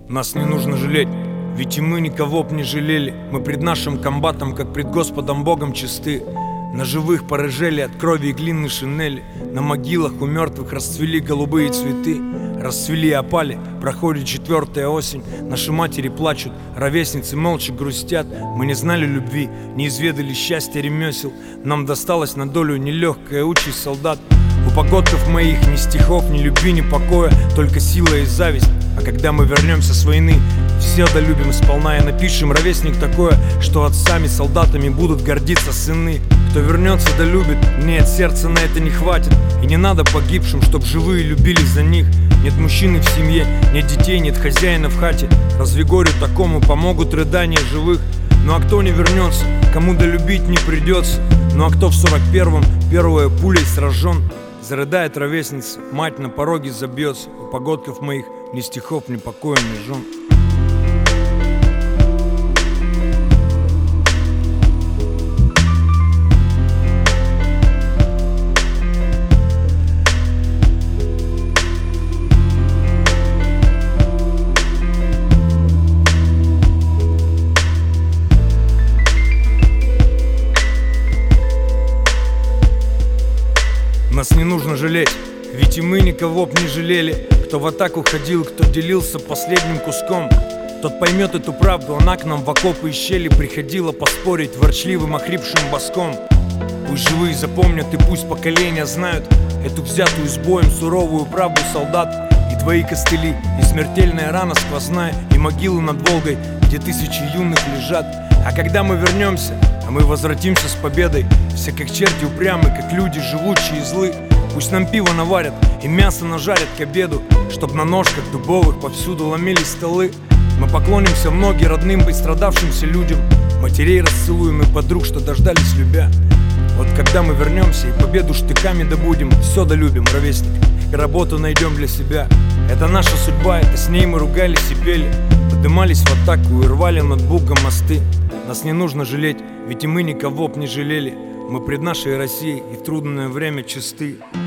Нас не нужно жалеть, ведь и мы никого б не жалели. Мы пред нашим комбатом, как пред Господом Богом чисты. На живых порыжели от крови и глины шинели. На могилах у мертвых расцвели голубые цветы. Расцвели и опали, проходит 4-я осень. Наши матери плачут, ровесницы молча грустят. Мы не знали любви, не изведали счастья ремесел. Нам досталась на долю нелегкая участь солдат. У погодков моих ни стихов, ни любви, ни покоя, только сила и зависть. А когда мы вернемся с войны, все долюбим сполна и напишем ровесник такое, что отцами солдатами будут гордиться сыны. Кто вернется, долюбит, нет, сердца на это не хватит. И не надо погибшим, чтоб живые любили за них. Нет мужчины в семье, нет детей, нет хозяина в хате. Разве горю такому помогут рыдания живых? Ну а кто не вернется, кому долюбить не придется? Ну а кто в 41-м первой пулей сражен? Зарыдает ровесница, мать на пороге забьется. У погодков моих ни стихов, ни покоя, ни жен. Нас не нужно жалеть, ведь и мы никого б не жалели. Кто в атаку ходил, кто делился последним куском, тот поймет эту правду, она к нам в окопы и щели приходила поспорить ворчливым охрипшим боском. Пусть живые запомнят и пусть поколения знают эту взятую с боем суровую правду солдат. И твои костыли, и смертельная рана сквозная, и могилы над Волгой, где тысячи юных лежат. А когда мы вернемся, а мы возвратимся с победой, все как черти упрямы, как люди живучие и злы. Пусть нам пиво наварят и мясо нажарят к обеду, чтоб на ножках дубовых повсюду ломились столы. Мы поклонимся в ноги родным пострадавшимся людям, матерей расцелуем и подруг, что дождались любя. Вот когда мы вернемся и победу штыками добудем, все долюбим, ровесник, и работу найдем для себя. Это наша судьба, это с ней мы ругались и пели, подымались в атаку и рвали над Бугом мосты. Нас не нужно жалеть, ведь и мы никого б не жалели. Мы пред нашей Россией и в трудное время чисты.